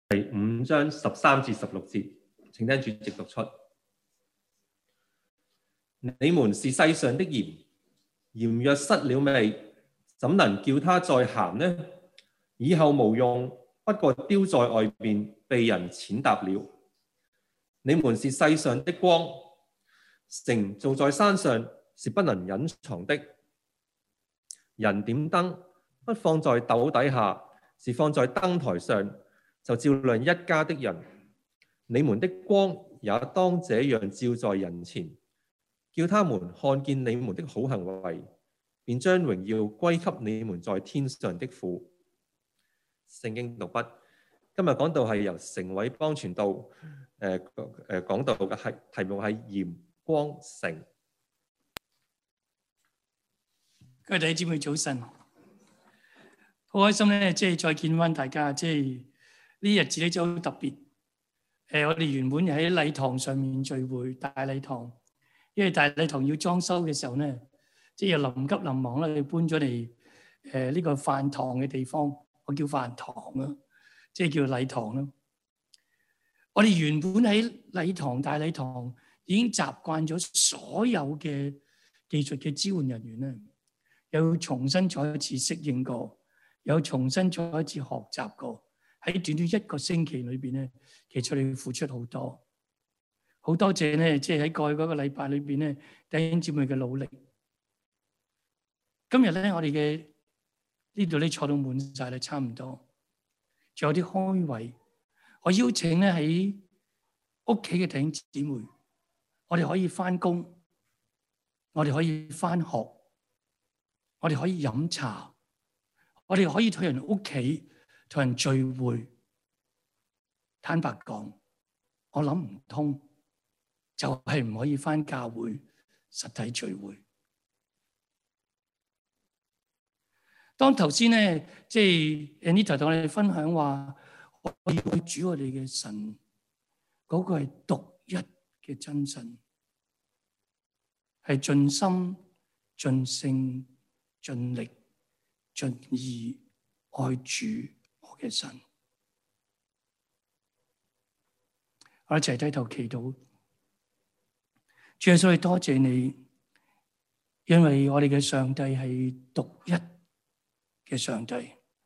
5章13至16節，請聽主席讀出。你們是世上的鹽，鹽若失了味，怎能叫它再鹹呢？以後無用，不過丟在外面，被人踐踏了。你們是世上的光，城造在山上是不能隱藏的。人點燈，不放在斗底下，是放在燈台上，就照亮一家的人。你們的光也當這樣照在人前，叫他們看見你們的好行為，便將榮耀歸給你們在天上的父。聖經讀畢。今日講道係由成偉邦傳道講道嘅題目係鹽光城。 各位弟兄姊妹早晨，好開心咧，再見翻大家，呢日子咧就好特別。我哋原本喺禮堂上面聚會，大禮堂，因為大禮堂要裝修嘅時候咧，又臨急臨忙咧，搬咗嚟呢個飯堂嘅地方，我叫飯堂啊，叫禮堂啦。我哋原本喺禮堂、大禮堂已經習慣咗所有嘅技術嘅支援人員咧，又重新再一次適應過，又重新再一次學習過。喺短短1個星期裏邊咧，其實你付出好多，好多謝咧，喺過去嗰個禮拜裏邊咧，弟兄姊妹嘅努力。今日咧，我哋嘅呢度咧坐到滿晒啦，差唔多，仲有啲開位。我邀請咧喺屋企嘅弟兄姊妹，我哋可以翻工，我哋可以翻學，我哋可以飲茶，我哋可以去人屋企同人聚會。坦白講，我諗唔通，就係唔可以翻教會實體聚會。當頭先咧，Anita 同我哋分享話，我要去主我哋嘅神，嗰個係獨一嘅真神，係盡心、盡性、盡力、盡意愛主我嘅神。我一齊低頭祈禱，主耶穌，多謝你，因為我哋嘅上帝係獨一嘅上帝。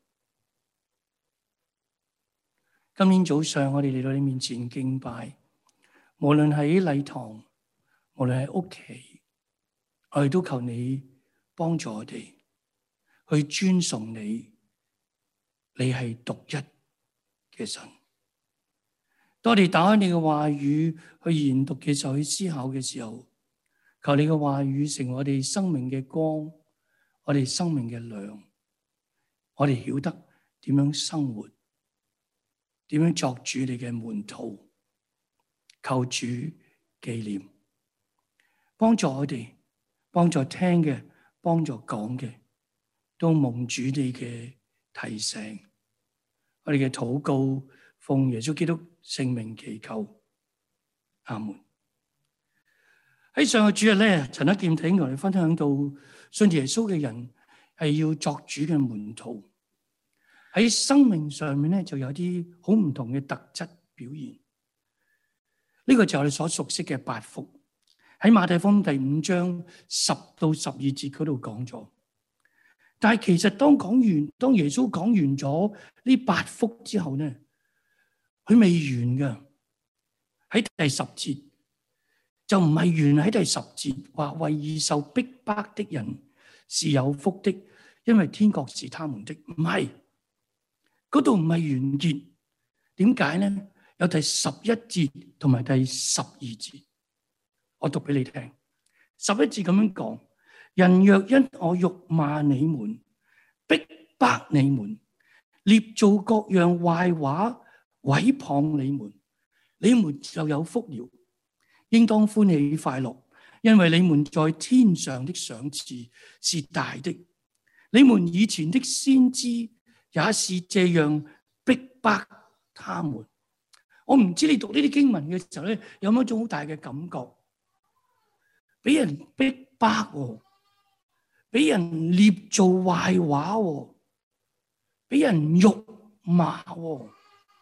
今天早上我哋嚟到你面前敬拜，無論喺禮堂，無論喺屋企，我哋都求你幫助我哋去尊崇你，你係獨一嘅神。當我哋打開你嘅話語去研讀嘅時候，去思考嘅時候，求你嘅話語成為我哋生命嘅光，我哋生命嘅亮，我哋曉得點樣生活，點樣作主你嘅門徒，求主紀念，幫助我哋，幫助聽嘅，幫助講嘅，都蒙主你嘅提醒。我哋嘅禱告，奉耶穌基督聖名祈求，阿門。喺上個主日咧，陳德劍挺同我哋分享到，信耶穌嘅人係要作主嘅門徒。喺生命上面咧，就有啲好唔同嘅特質表現。呢個就係我哋所熟悉嘅8福。喺馬太福音第5章10到12節嗰度講咗。但係其實當耶穌講完咗呢8福之後咧，佢未完㗎。喺第10節就唔係完，喺第10節話，為義受逼迫的人是有福的，因為天國是他們的。唔係。嗰度唔係完結，點解呢？有第11節同埋第12節，我讀俾你聽。11節咁樣講：人若因我辱罵你們、逼迫你們、捏造各樣壞話、毀謗你們，你們就有福了，應當歡喜快樂，因為你們在天上的賞賜是大的。你們以前的先知也是這樣逼迫他們。我唔知你讀呢啲經文嘅時候咧，有冇一種好大嘅感覺？俾人逼迫，俾人捏造壞話，俾人辱罵，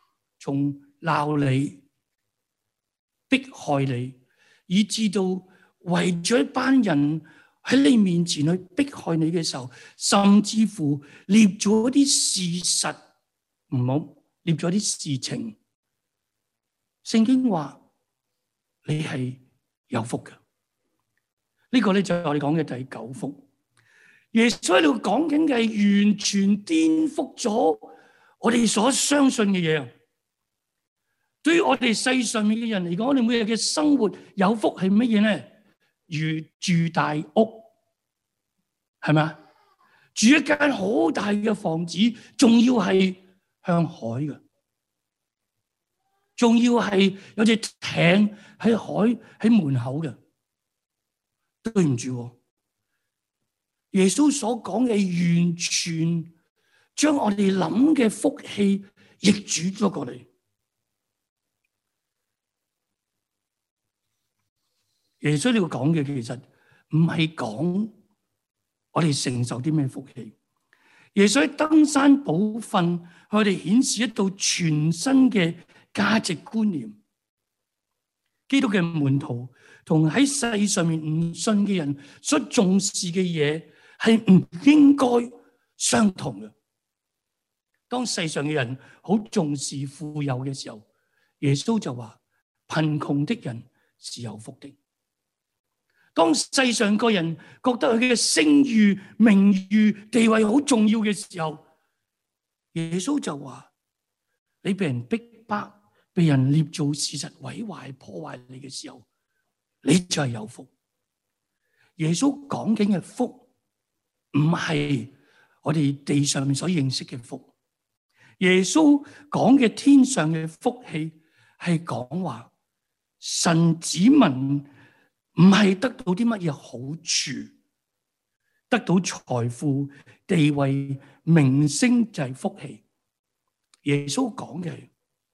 從鬧你、迫害你，以至到為咗一班人喺你面前去迫害你嘅時候，甚至乎列咗啲事實，唔好列咗啲事情。聖經話你係有福嘅，呢個咧就係我哋講嘅第9福。耶穌喺度講緊嘅係完全顛覆咗我哋所相信嘅嘢。對於我哋世上面嘅人嚟講，我哋每日嘅生活有福係乜嘢咧？如住大屋，係咪？住一間好大嘅房子，仲要係向海嘅，仲要係有隻艇喺海喺門口嘅。對唔住，耶穌所講嘅完全將我哋諗嘅福氣逆轉咗過嚟。耶穌呢度講嘅其實唔係講我哋承受啲咩福氣。耶穌喺登山寶訓，向我哋顯示一道全新嘅價值觀念。基督嘅門徒同喺世上面唔信嘅人所重視嘅嘢係唔應該相同嘅。當世上嘅人好重視富有嘅時候，耶穌就話貧窮的人是有福的。當世上個人覺得佢嘅聲譽、名譽、地位好重要嘅時候，耶穌就話：你被人逼迫、被人捏造事實、毀壞、破壞你嘅時候，你就係有福。耶穌講緊嘅福，唔係我哋地上面所認識嘅福。耶穌講嘅天上嘅福氣，係講話神子民唔係得到啲乜嘢好處，得到財富、地位、名聲就係福氣。耶穌講嘅，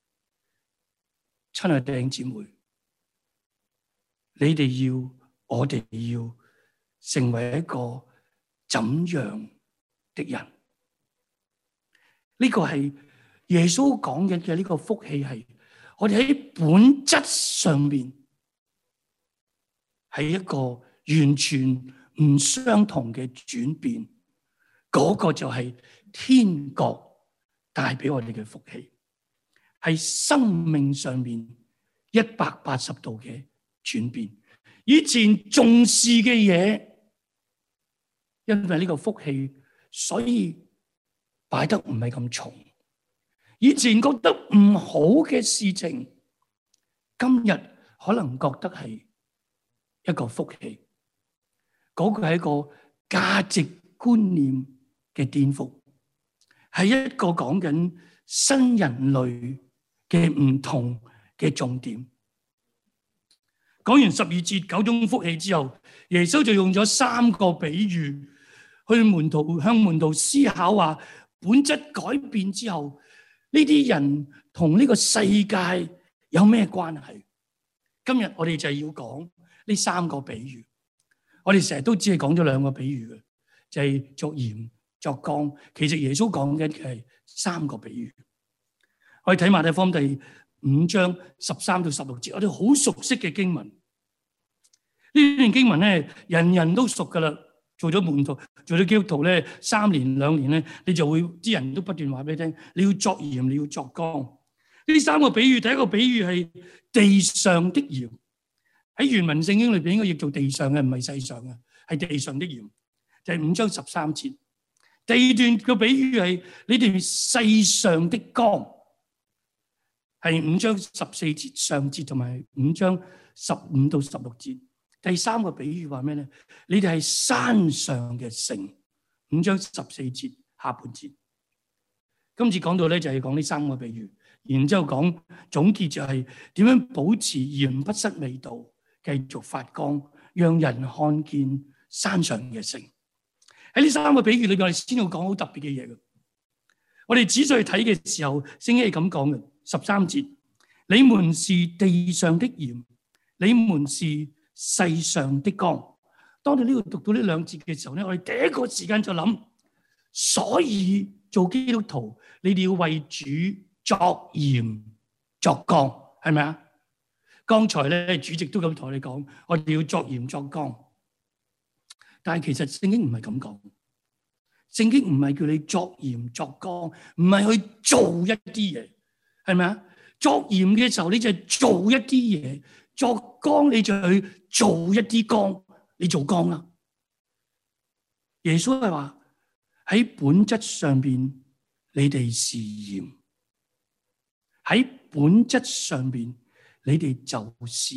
親愛弟兄姊妹，你哋要，我哋要成為一個怎樣的人？呢個係耶穌講嘅呢個福氣，係我哋喺本質上面係一個完全唔相同嘅轉變。嗰個就係天國帶俾我哋嘅福氣，係生命上面180度嘅轉變。以前重視嘅嘢，因為呢個福氣，所以擺得唔係咁重。以前覺得唔好嘅事情，今日可能覺得係一個福氣。嗰個係一個價值觀念嘅顛覆，係一個講緊新人類嘅唔同嘅重點。講完12節9種福氣之後，耶穌就用咗3個比喻去向門徒思考話，本質改變之後，呢啲人同呢個世界有咩關係？今日我哋就要講呢3個比喻。我哋成日都只係講咗2個比喻嘅，就係作鹽作光。其實耶穌講緊嘅係3個比喻。我哋睇馬太福音第5章13到16節，我哋好熟悉嘅經文。呢段經文咧，人人都熟噶啦。做咗門徒、做咗基督徒咧，3年2年咧，你就會啲人都不斷話俾你聽，你要作鹽，你要作光。呢3個比喻，第一個比喻係地上的鹽。喺原文聖經裏邊應該譯做地上嘅，唔係世上嘅，係地上的鹽。就係5章13節。第二段嘅比喻係你哋世上的光，係5章14節上節同埋5章15到16節。第3個比喻話咩咧？你哋係山上嘅城，5章14節下半節。今次講到咧就係講呢3個比喻，然之後講總結就係點樣保持鹽不失味道，繼續發光，讓人看見山上嘅城。喺呢3個比喻裏邊，我哋先要講好特別嘅嘢嘅。我哋仔細睇嘅時候，聖經係咁講嘅，13節，你們是地上的鹽，你們是世上的光。當你呢度讀到呢2節嘅時候咧，我哋第一個時間就諗，所以做基督徒，你哋要為主作鹽作光，係咪啊？剛才咧主席都咁同我哋講，我哋要作鹽作光。但係其實聖經唔係咁講，聖經唔係叫你作鹽作光，唔係去做一啲嘢，係咪啊？作鹽嘅時候你就做一啲嘢，作光你就去做一啲光，你做光啦。耶穌係話喺本質上邊你哋是鹽，喺本質上邊你哋就是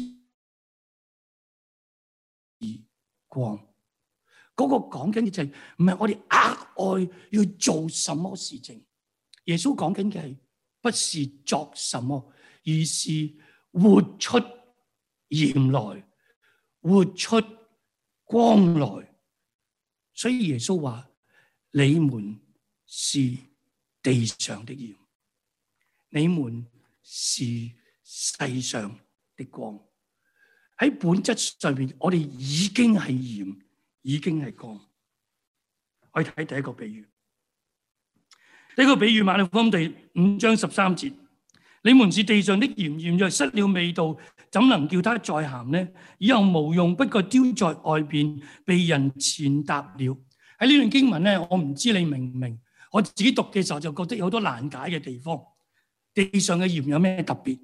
光。嗰個講緊嘅就係唔係我哋額外要做什麼事情，耶穌講緊嘅係不是作什麼，而是活出鹽來，活出光來。所以耶穌話：你們是地上的鹽，你們是世上的光。喺本質上面，我哋已經係鹽，已經係光。我哋睇第一個比喻，呢個比喻馬太福音第5章13節：你們是地上的鹽，鹽若失了味道，怎能叫它再鹹呢？以後無用，不過丟在外邊，被人踐踏了。喺呢段經文咧，我唔知你明唔明？我自己讀嘅時候就覺得有好多難解嘅地方。地上嘅鹽有咩特別？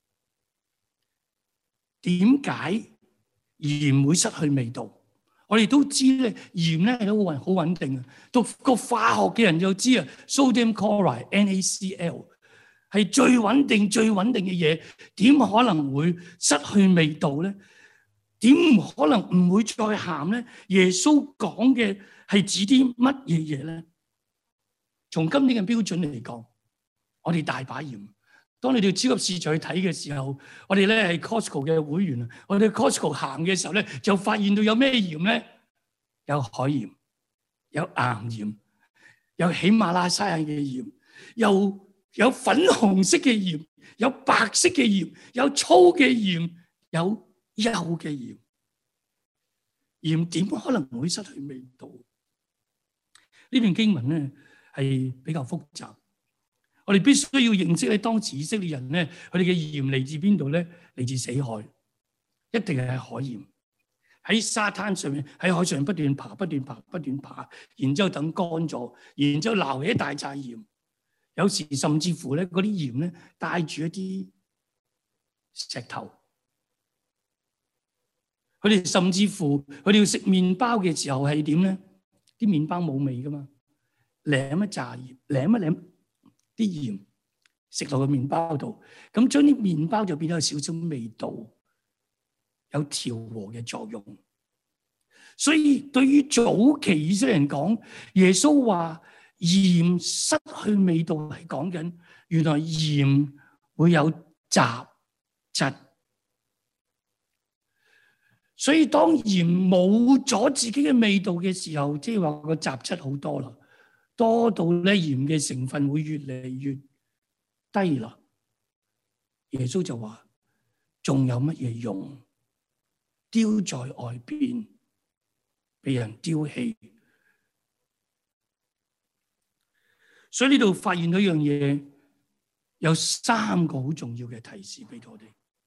點解鹽會失去味道？我哋都知咧，鹽咧都好穩定嘅。讀個化學嘅人就知啊 ，sodium chloride NaCl 係最穩定嘅嘢，點可能會失去味道咧？點可能唔會再鹹咧？耶穌講嘅係指啲乜嘢嘢咧？從今年嘅標準嚟講，我哋大把鹽。當你哋超級市場去睇嘅時候，我哋咧係 Costco 嘅會員啊。我哋 Costco 行嘅時候咧，就發現到有咩鹽咧？有海鹽，有岩鹽，有喜馬拉雅嘅鹽，有粉紅色嘅鹽，有白色嘅鹽，有粗嘅鹽，有幼嘅鹽。鹽點可能會失去味道？呢段經文咧係比較複雜。我哋必須要認識咧，當時以色列人咧，佢哋嘅鹽嚟自邊度咧？嚟自死海，一定係海鹽。喺沙灘上面，喺海上不斷爬，然之後等乾咗，然之後撈起一大紮鹽。有時甚至乎咧，嗰啲鹽咧帶住一啲石頭。佢哋甚至乎，佢哋要食麵包嘅時候係點咧？啲麵包冇味噶嘛，舐一紮鹽，舐一舐啲鹽食落個麵包度，咁將啲麵包就變咗有少少味道，有調和嘅作用。所以對於早期以色列人講，耶穌話鹽失去味道係講緊，原來鹽會有雜質。所以當鹽冇咗自己嘅味道嘅時候，即係話個雜質好多啦，多到咧鹽嘅成分會越嚟越低啦。耶穌就話：仲有乜嘢用？丟在外邊，被人丟棄。所以呢度發現到一樣嘢，有3個好重要嘅提示俾我哋。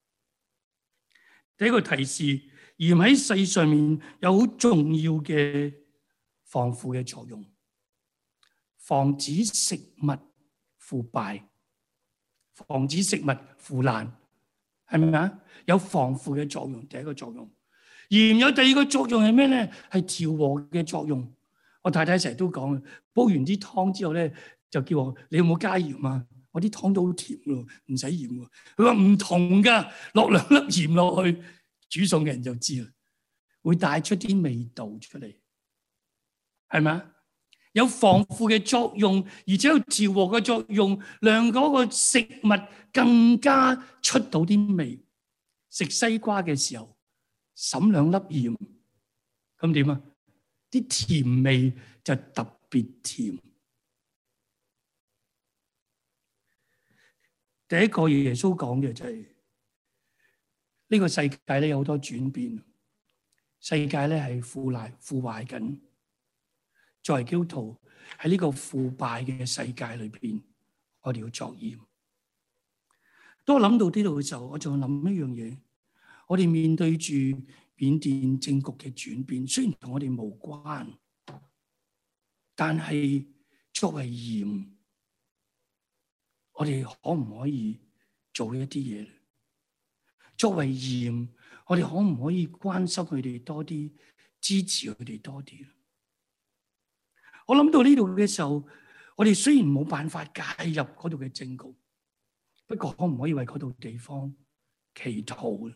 第一個提示，鹽喺世上面有好重要嘅防腐嘅作用，防止食物腐敗，防止食物腐爛，係咪啊？有防腐嘅作用，第一個作用。鹽有第二個作用係咩咧？係調和嘅作用。我太太成日都講，煲完啲湯之後咧，就叫我：你有冇加鹽啊？我啲湯都好甜喎，唔使鹽喎。佢話唔同㗎，落2粒鹽落去，煮餸嘅人就知啦，會帶出啲味道出嚟，係咪啊？有防腐嘅作用，而且有調和嘅作用，讓嗰個食物更加出到啲味。食西瓜嘅時候，滲2粒鹽，咁點啊？啲甜味就特別甜。第一個耶穌講嘅就係呢個世界咧有好多轉變，世界咧係腐壞緊。作為基督徒喺呢個腐敗嘅世界裏邊，我哋要作鹽。 當我諗到呢度嘅時候，我仲諗一樣嘢。我哋面對住緬甸政局嘅轉變，雖然同我哋無關，但係作為鹽，我哋可唔可以做一啲嘢？作為鹽，我哋可唔可以關心佢哋多啲，支持佢哋多啲？我諗到呢度嘅時候，我哋雖然冇辦法介入嗰度嘅政局，不過可唔可以為嗰度地方祈禱？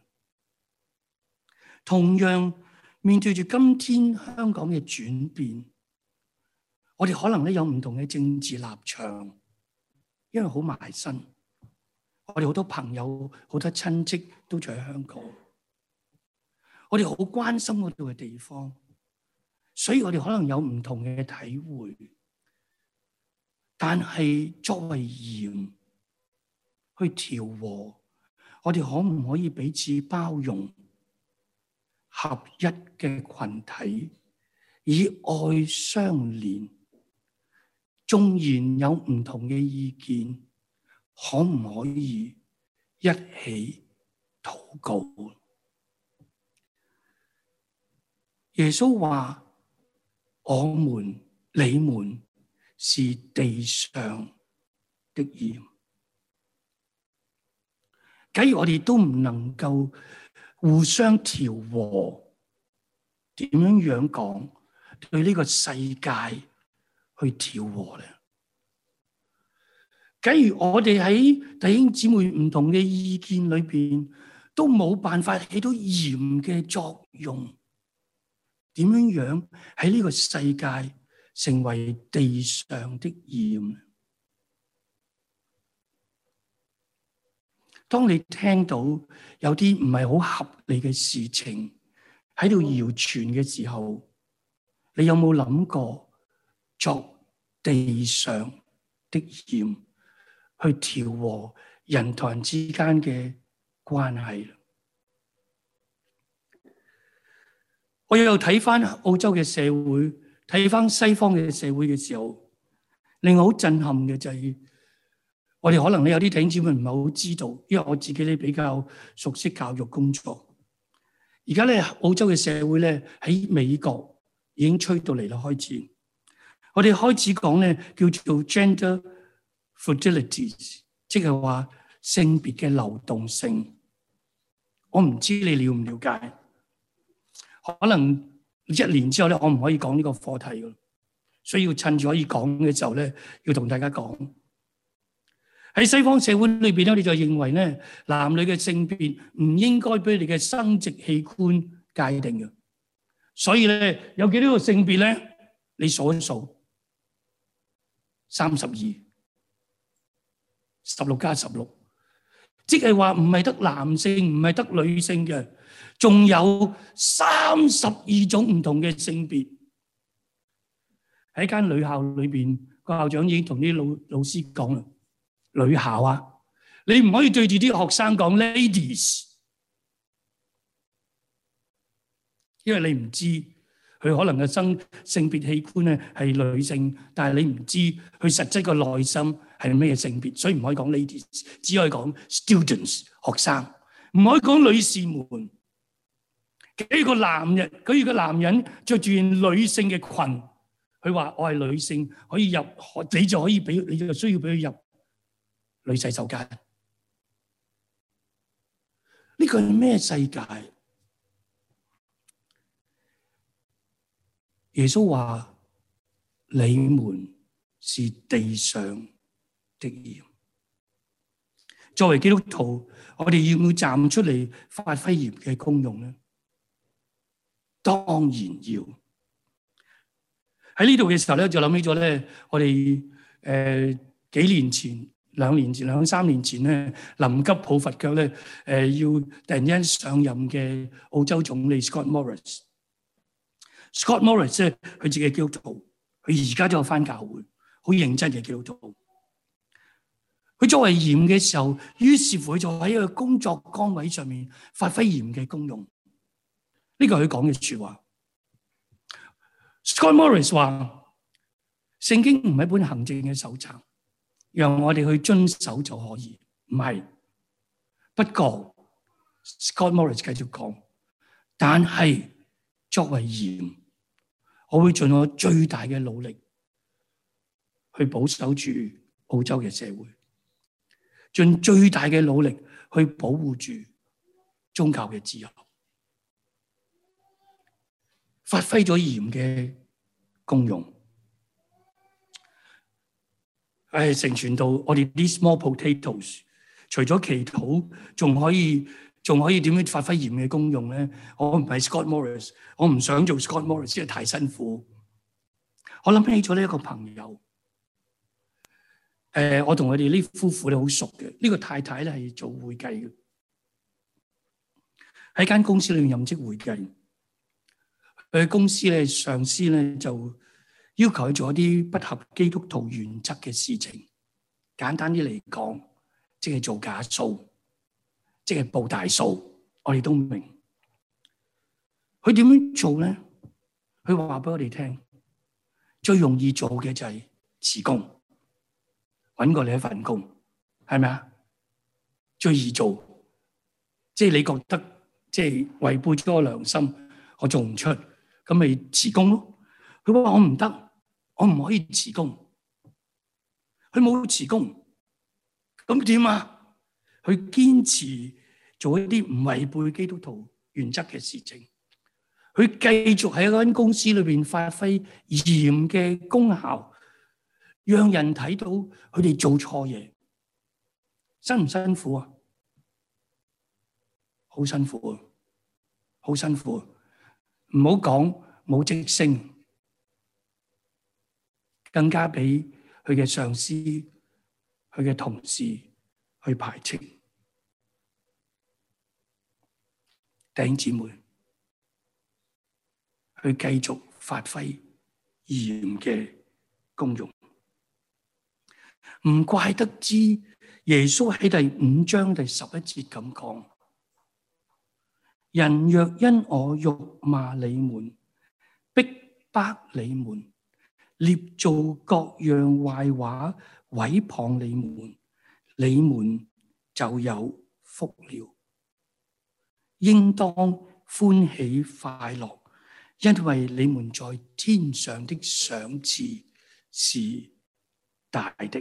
同樣面對住今天香港嘅轉變，我哋可能咧有唔同嘅政治立場，因為好埋身。我哋好多朋友、好多親戚都住喺香港，我哋好關心嗰度嘅地方，所以我哋可能有唔同嘅體會。但係作為鹽去調和，我哋可唔可以彼此包容、合一嘅群體，以愛相連？縱然有唔同嘅意見，可唔可以一起禱告？耶穌話：我們、你們是地上的鹽。假如我哋都唔能夠互相調和，點樣講對呢個世界去調和咧？假如我哋喺弟兄姊妹唔同嘅意見裏邊，都冇辦法起到鹽嘅作用，點樣喺呢個世界成為地上的鹽？當你聽到有啲唔係好合理嘅事情喺度謠傳嘅時候，你有冇諗過作地上的鹽去調和人同人之間嘅關係？我又睇翻澳洲嘅社會，睇翻西方嘅社會嘅時候，令我好震撼嘅就係，我哋可能有啲弟兄姊妹唔係好知道，因為我自己咧比較熟悉教育工作。而家咧澳洲嘅社會咧喺美國已經吹到嚟啦，開始。我哋開始講咧叫做 gender fluidity， 即係話性別嘅流動性。我唔知你了唔了解？可能1年之後咧，我唔可以講呢個課題嘅，所以要趁住可以講嘅時候咧，要同大家講。喺西方社會裏邊咧，我哋就認為咧，男女嘅性別唔應該俾你嘅生殖器官界定嘅。所以咧，有幾多個性別咧？你數一數，32，16加16，即係話唔係得男性，唔係得女性嘅，仲有32種唔同嘅性別。喺間女校裏邊，個校長已經同啲老師講啦。女校啊，你唔可以對住啲學生講 ladies， 因為你唔知佢可能嘅性別器官咧係女性，但係你唔知佢實質個內心係咩性別，所以唔可以講 ladies， 只可以講 students 學生，唔可以講女士們。假如個男人着住件女性嘅裙，佢話我係女性，可以入，你就需要俾佢入女洗手間。呢個係咩世界？耶穌話：你們是地上的鹽。作為基督徒，我哋要唔要站出嚟發揮鹽嘅功用呢？當然要。喺呢度嘅時候咧，就諗起咗咧，我哋幾年前、兩三年前咧，臨急抱佛腳咧，要突然間上任嘅澳洲總理 Scott Morrison。Scott Morrison 咧，佢自己係基督徒，佢而家都有返教會，好認真嘅基督徒。佢作為鹽嘅時候，於是乎佢就喺一個工作崗位上面發揮鹽嘅功用。呢個係佢講嘅説話。Scott Morrison 話：聖經唔係一本行政嘅手冊，讓我哋去遵守就可以。唔係， 不過 Scott Morris 繼續講，但係作為鹽，我會盡我最大嘅努力去保守住澳洲嘅社會，盡最大嘅努力去保護住宗教嘅自由，發揮咗鹽嘅功用。成傳到我哋啲 small potatoes， 除咗祈禱，仲可以點樣發揮鹽嘅功用咧？我唔係 Scott Morris， 我唔想做 Scott Morris， 因為太辛苦。我諗起咗呢一個朋友，我同佢哋呢夫婦咧好熟嘅。呢個太太咧係做會計嘅，喺間公司裏面任職會計。佢公司咧上司咧就要求佢做一啲不合基督徒原則嘅事情。簡單啲嚟講，即係做假數，即係報大數。我哋都明。佢點樣做咧？佢話俾我哋聽，最容易做嘅就係辭工，搵過你一份工，係咪啊？最易做，即係你覺得即係違背咗我良心，我做唔出，咁咪辭工咯。佢話我唔得，我唔可以辭工。佢冇辭工，咁點啊？佢堅持做一啲唔違背基督徒原則嘅事情。佢繼續喺嗰間公司裏邊發揮鹽嘅功效，讓人睇到佢哋做錯嘢。辛唔辛苦啊？好辛苦啊！好辛苦啊！唔好講冇職升，更加俾佢嘅上司、佢嘅同事去排斥。弟兄姊妹，去繼續發揮鹽嘅功用，唔怪得知耶穌喺第5章第11節咁講：人若因我辱罵你們、逼迫你們、捏造各樣壞話毀謗你們，你們就有福了。應當歡喜快樂，因為你們在天上的賞賜是大的。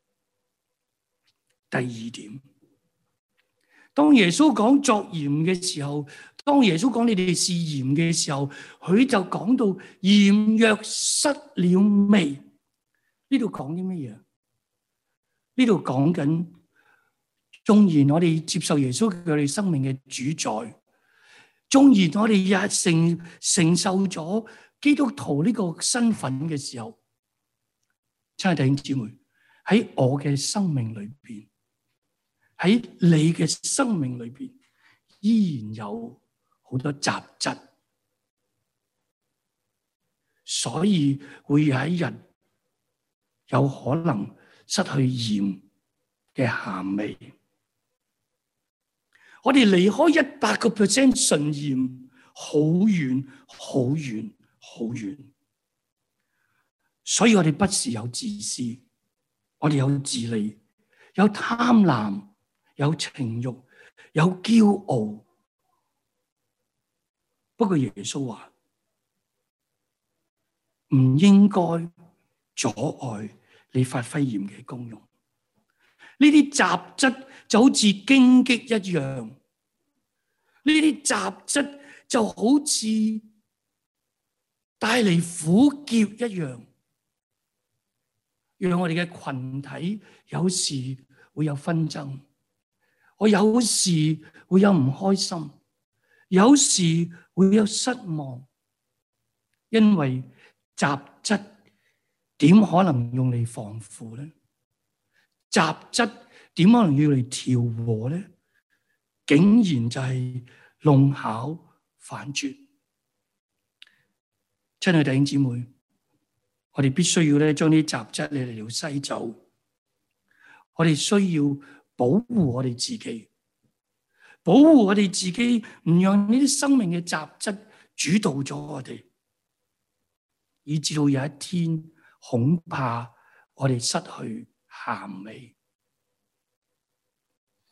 第二點，當耶穌講作鹽嘅時候，當耶穌講你哋是鹽嘅時候，佢就講到鹽若失了味。呢度講啲乜嘢？呢度講緊，縱然我哋接受耶穌佢哋生命嘅主宰，縱然我哋日承受咗基督徒呢個身份嘅時候，親愛弟兄姊妹，喺我嘅生命裏邊，喺你嘅生命裏邊，依然有好多雜質，所以會有一日有可能失去鹽嘅鹹味。我哋離開100% 純鹽，好遠好遠好遠。所以我哋不時有自私，我哋有自利，有貪婪，有情欲，有驕傲。不過耶穌話唔應該阻礙你發揮鹽嘅功用。呢啲雜質就好似荊棘一樣，呢啲雜質就好似帶嚟苦澀一樣，讓我哋嘅群體有時會有紛爭，我有時會有唔開心，有時會有失望，因為雜質點可能用嚟防腐呢？雜質點可能要嚟調和呢？竟然就係弄巧反拙。親愛弟兄姊妹，我哋必須要咧將啲雜質嚟到篩走。我哋需要保護我哋自己，保護我哋自己，唔讓呢啲生命嘅雜質主導咗我哋，以至到有一天恐怕我哋失去鹹味。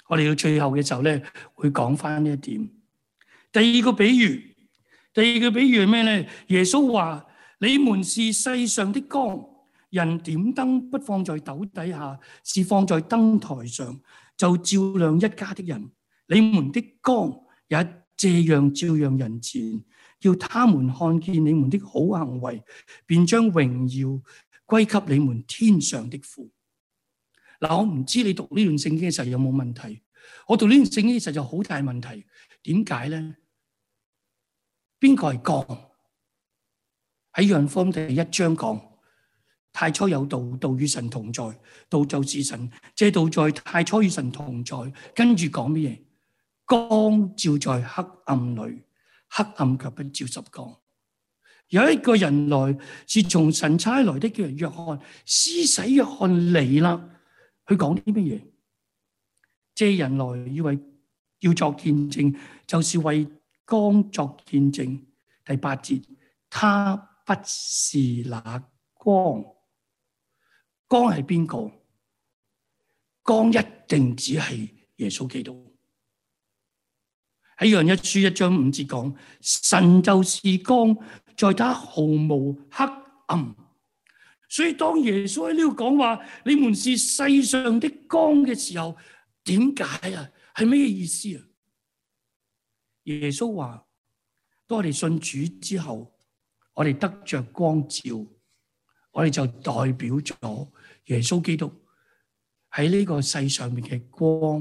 我哋到最後嘅時候咧，會講翻呢一點。第二個比喻係咩咧？耶穌話：你們是世上的光，人點燈不放在斗底下，是放在燈台上，就照亮一家的人。你們的光也這樣照亮人前，叫他們看見你們的好行為，便將榮耀歸給你們天上的父。嗱，我唔知你讀呢段聖經嘅時候有冇問題？我讀呢段聖經嘅時候就好大問題。點解咧？邊個係光？喺約翰福音第1章講，太初有道，道與神同在，道就是神，這道在太初與神同在。跟住講乜嘢？光照在黑暗裏，黑暗卻不照實光。有一個人來，是從神差來的，叫人約翰。施洗約翰嚟啦，佢講啲乜嘢？這人來要作見證，就是為光作見證。第8節，他不是那光。光係邊個？光一定只係耶穌基督。喺約翰一書1章5節講，神就是光，在他毫無黑暗。所以當耶穌喺呢度講話，你們是世上的光嘅時候，點解啊？係咩意思啊？耶穌話，當我哋信主之後，我哋得着光照，我哋就代表咗耶穌基督喺呢個世上面嘅光，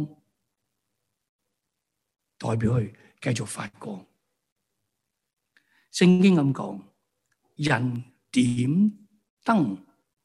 代表佢繼續發光。聖經咁講，人點燈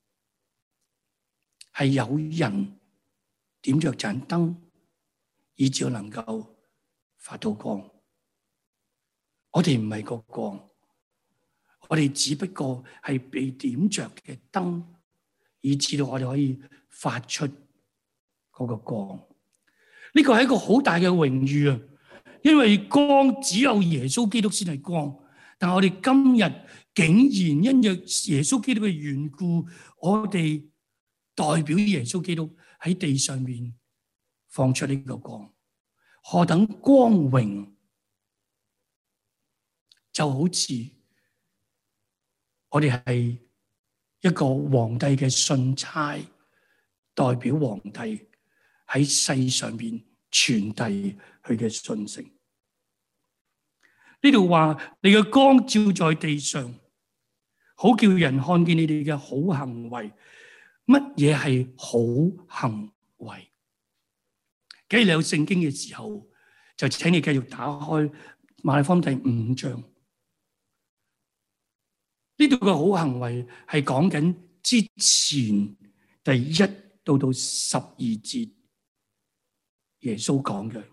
係有人點着盞燈，以至能夠發到光。我哋唔係個光，我哋只不過係被點着嘅燈，以至到我哋可以發出嗰個光。呢個係一個好大嘅榮譽啊！因為光只有耶穌基督先係光，但我哋今日竟然因着耶穌基督嘅緣故，我哋代表耶穌基督喺地上面放出呢個光，何等光榮！就好似我哋係一個皇帝嘅信差，代表皇帝喺世上面傳遞佢嘅訊息。呢度話你嘅光照在地上，好叫人看見你哋嘅好行為。乜嘢係好行為？假如你有聖經嘅時候，就請你繼續打開馬太福音第5章。呢度嘅好行為係講緊之前第1到12節耶穌講嘅。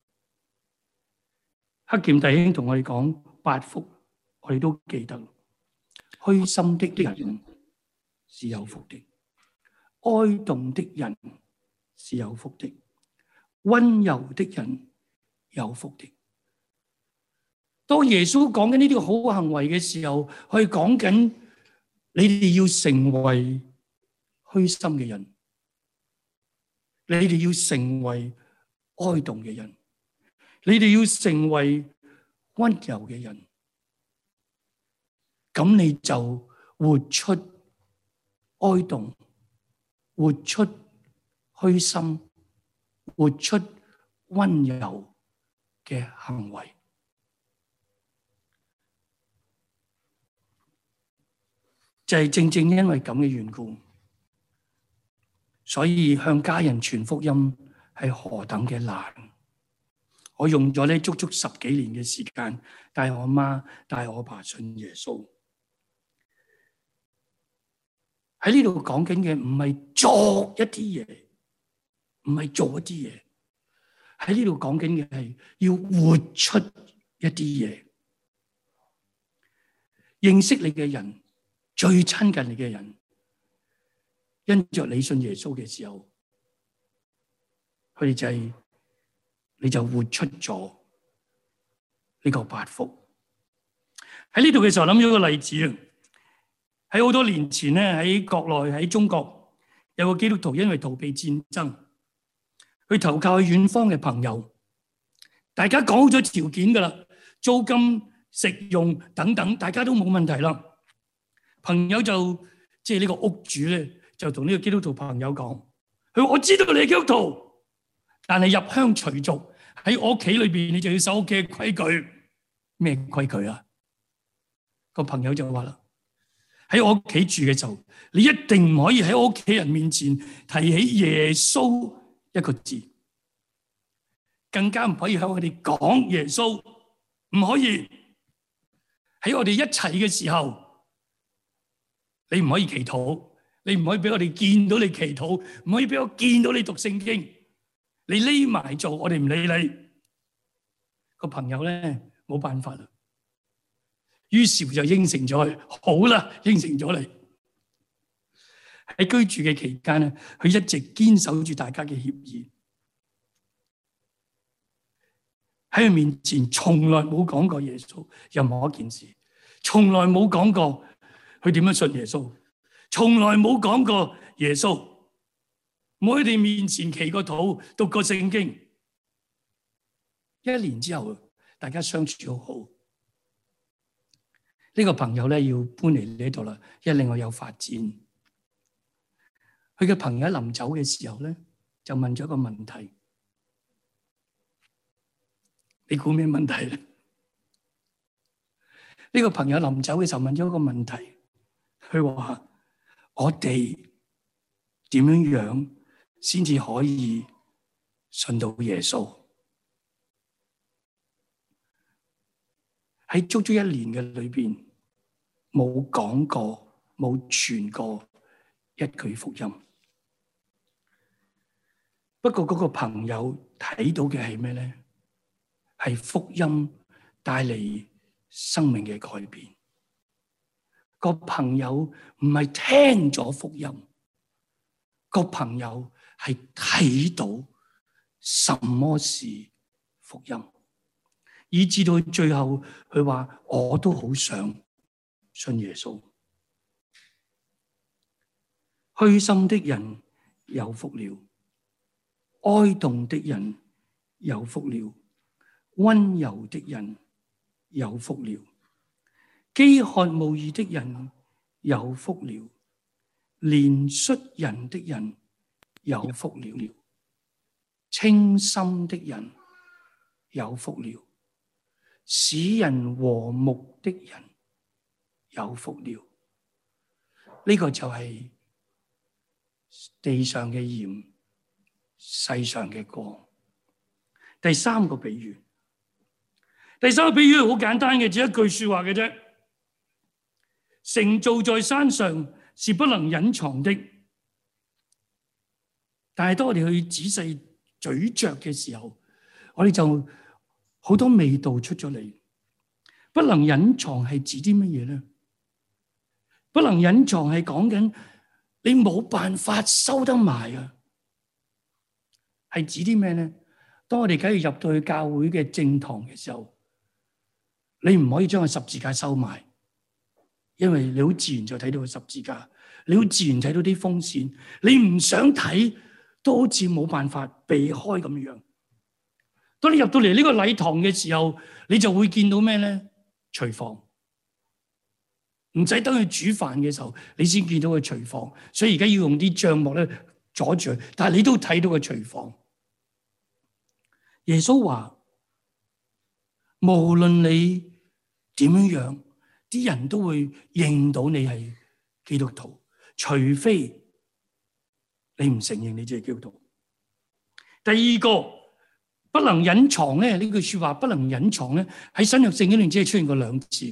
黑劍弟兄同我哋講8福，我哋都記得。虛心的人是有福的，哀慟的人是有福的，溫柔的人有福的。當耶穌講緊呢啲好行為嘅時候，佢講緊你哋要成為虛心嘅人，你哋要成為哀慟嘅人，你哋要成為溫柔嘅人，咁你就活出哀慟，活出虛心，活出溫柔嘅行為。就係正正因為咁嘅緣故，所以向家人傳福音係何等嘅難。我用咗呢足足10幾年嘅時間，帶我媽帶我爸信耶穌。喺呢度講緊嘅唔係作一啲嘢，唔係做一啲嘢。喺呢度講緊嘅係要活出一啲嘢。認識你嘅人，最親近你嘅人，因着你信耶穌嘅時候，佢哋就係你就活出咗呢個8福。喺呢度嘅時候諗咗個例子啊，喺好多年前咧，喺國內喺中國有個基督徒因為逃避戰爭， 去投靠去遠方嘅朋友，大家講好咗條件噶啦，租金、食用等等，大家都冇問題啦。朋友就即係呢個屋主咧，就同呢個基督徒朋友講：佢話我知道你係基督徒，但係入鄉隨俗喺我屋企裏邊，你就要守屋企嘅規矩。咩規矩啊？個朋友就話啦：喺我屋企住嘅時候，你一定唔可以喺我屋企人面前提起耶穌一個字，更加唔可以喺我哋講耶穌，唔可以喺我哋一齊嘅時候。你唔可以祈禱，你唔可以俾我哋見到你祈禱，唔可以俾我見到你讀聖經。你匿埋做，我哋唔理你。個朋友咧冇辦法啦，於是就應承咗佢，好啦，應承咗你。喺居住嘅期間咧，佢一直堅守住大家嘅協議，喺佢面前從來冇講過耶穌任何一件事，從來冇講過。佢點樣信耶穌？從來冇講過耶穌，冇喺佢哋面前祈過禱、讀過聖經。一年之後，大家相處好好。呢個朋友咧要搬嚟呢度啦，因為另外有發展。佢嘅朋友臨走嘅時候咧，就問咗一個問題。你估咩問題咧？呢個朋友臨走嘅時候問咗一個問題。佢話：我哋點樣先至可以信到耶穌？喺足足一年嘅裏邊，冇講過，冇傳過一句福音。不過嗰個朋友睇到嘅係咩咧？係福音帶嚟生命嘅改變。個朋友唔係聽咗福音，個朋友係睇到什麼是福音，以至到最後佢話我都好想信耶穌。虛心的人有福了，哀慟的人有福了，溫柔的人有福了，飢渴慕義的人有福了，憐恤人的人有福了，清心的人有福了，使人和睦的人有福了。呢個就係地上嘅鹽，世上嘅光。第三個比喻好簡單嘅，只一句說話嘅啫。城造在山上是不能隱藏的，但係當我哋去仔細咀嚼嘅時候，我哋就好多味道出咗嚟。不能隱藏係指啲乜嘢咧？不能隱藏係講緊你冇辦法收得埋啊，係指啲咩咧？當我哋假如入到去教會嘅正堂嘅時候，你唔可以將個十字架收埋。因為你好自然就睇到個十字架，你好自然睇到啲風扇，你唔想睇都好似冇辦法避開咁樣。當你入到嚟呢個禮堂嘅時候，你就會見到咩咧？廚房，唔使等佢煮飯嘅時候，你先見到個廚房。所以而家要用啲帳幕咧阻住佢，但係你都睇到個廚房。耶穌話：無論你點樣，啲人都會認到你係基督徒，除非你唔承認你自己係基督徒。第二個不能隱藏咧，呢句說話不能隱藏咧，喺新約聖經裏面只係出現過兩次，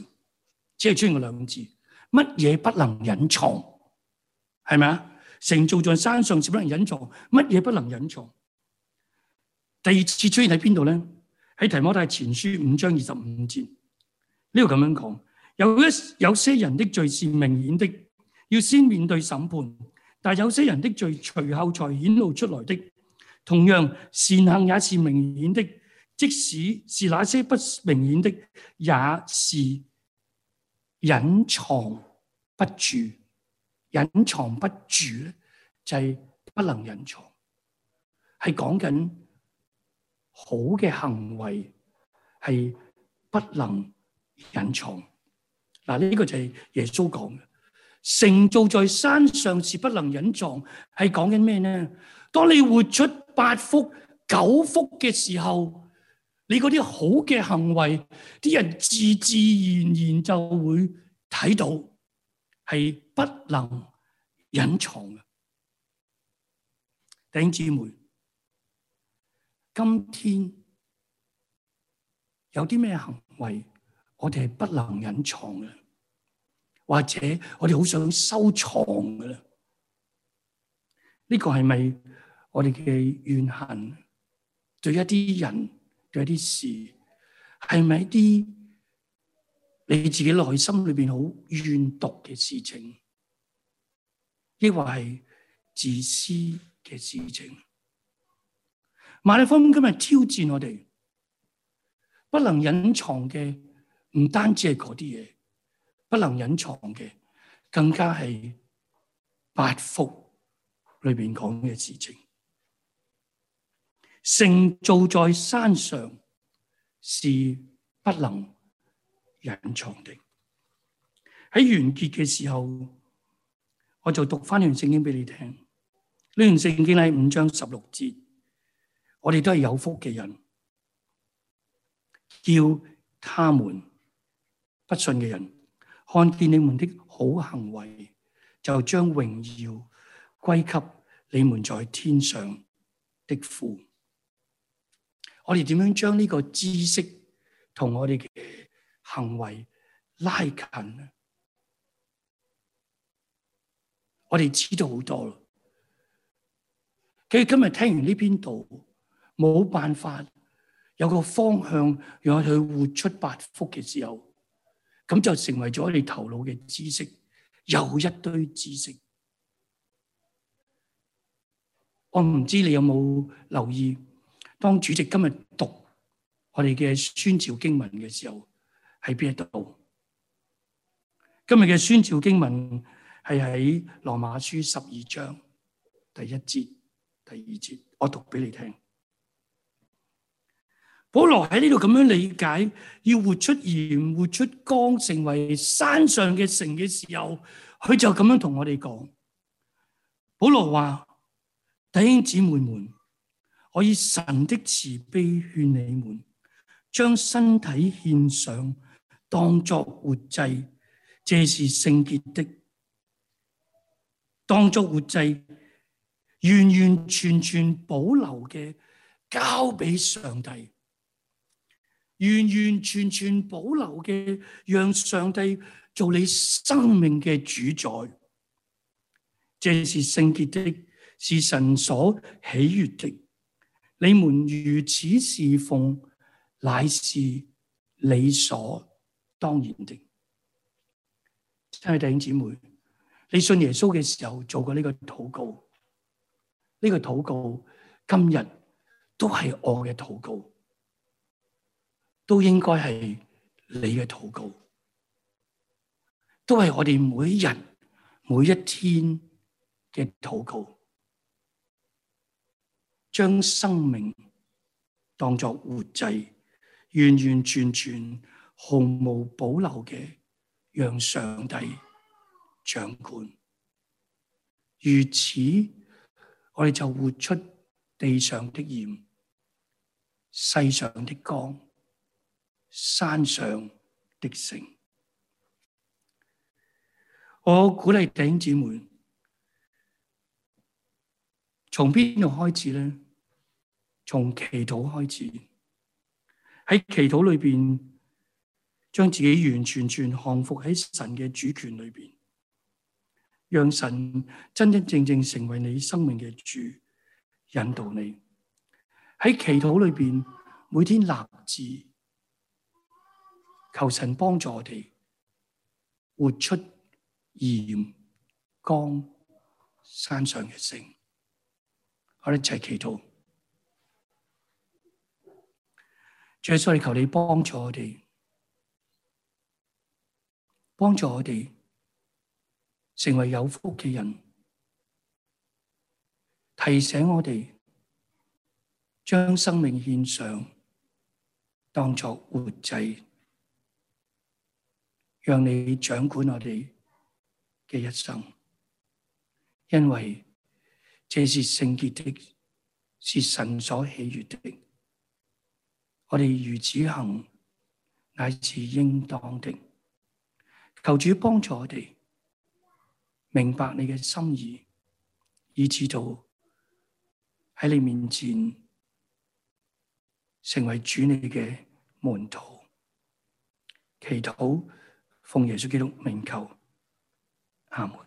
乜嘢不能隱藏？係咪啊？城造在山上是不能隱藏，乜嘢不能隱藏？第二次出現喺邊度咧？喺提摩太前書5章25節，呢度咁樣講。有些人的罪是明顯的，要先面對審判；但有些人的罪隨後才顯露出來的。同樣，善行也是明顯的，即使是那些不明顯的，也是隱藏不住。隱藏不住咧，就係不能隱藏。 係講緊好嘅行為係不能隱藏。嗱，呢個就係耶穌講嘅。城造在山上是不能隱藏，係講緊咩呢？當你活出8福、9福嘅時候，你嗰啲好嘅行為，啲人自自然然就會睇到，係不能隱藏嘅。弟兄姊妹，今天有啲咩行為我哋係不能隱藏嘅，或者我哋好想收藏嘅咧？呢個係咪我哋嘅怨恨？對一啲人，對一啲事，係咪一啲你自己內心裏邊好怨毒嘅事情，抑或係自私嘅事情？馬太福音今日挑戰我哋，不能隱藏嘅唔單止係嗰啲嘢，不能隱藏嘅更加係8福裏邊講嘅事情。城造在山上是不能隱藏的。喺完結嘅時候，我就讀翻段聖經俾你聽。呢段聖經喺5章16節，我哋都係有福嘅人，叫他們不信嘅人看見你們的好行為，就將榮耀歸給你們在天上的父。我哋點樣將呢個知識同我哋嘅行為拉近呢？我哋知道好多啦。佢今日聽完呢篇道，冇辦法有個方向讓我哋活出8福嘅時候，咁就成為咗我哋頭腦嘅知識，又一堆知識。我唔知你有冇留意？當主席今日讀我哋嘅宣召經文嘅時候，喺邊一度？今日嘅宣召經文係喺羅馬書12章第1節、第2節，我讀俾你聽。保羅喺呢度咁樣理解，要活出鹽、活出光，成為山上嘅城嘅時候，佢就咁樣同我哋講。保羅話：弟兄姊妹們，我以神的慈悲勸你們，將身體獻上，當作活祭，這是聖潔的。當作活祭，完完全全保留嘅，交俾上帝；完完全全保留嘅，讓上帝做你生命嘅主宰。這是聖潔的，是神所喜悅的。你們如此侍奉，乃是理所當然的。親愛的弟兄姊妹，你信耶穌嘅時候做過呢個禱告，呢個禱告今日都係我嘅禱告，都應該係你嘅禱告，都係我哋每日每一天嘅禱告。將生命當作活祭，完完全全毫無保留嘅讓上帝掌管。如此，我哋就活出地上的鹽、世上的光、山上的城。我鼓勵弟兄姊妹，從邊度開始呢？從祈禱開始，喺祈禱裏邊，將自己完全降服喺神嘅主權裏邊，讓神真真正正成為你生命嘅主，引導你。喺祈禱裏邊，每天立志，求神幫助我哋活出鹽、光、山上嘅城。我哋一齊祈禱。主耶穌，求你幫助我哋，幫助我哋成為有福嘅人，提醒我哋將生命獻上，當作活祭，讓你掌管我哋嘅一生，因為這是聖潔的，是神所喜悅的。我哋如此行，乃是應當的。求主幫助我哋明白你嘅心意，以至到喺你面前成為主你嘅門徒。祈禱奉耶穌基督名求，阿門。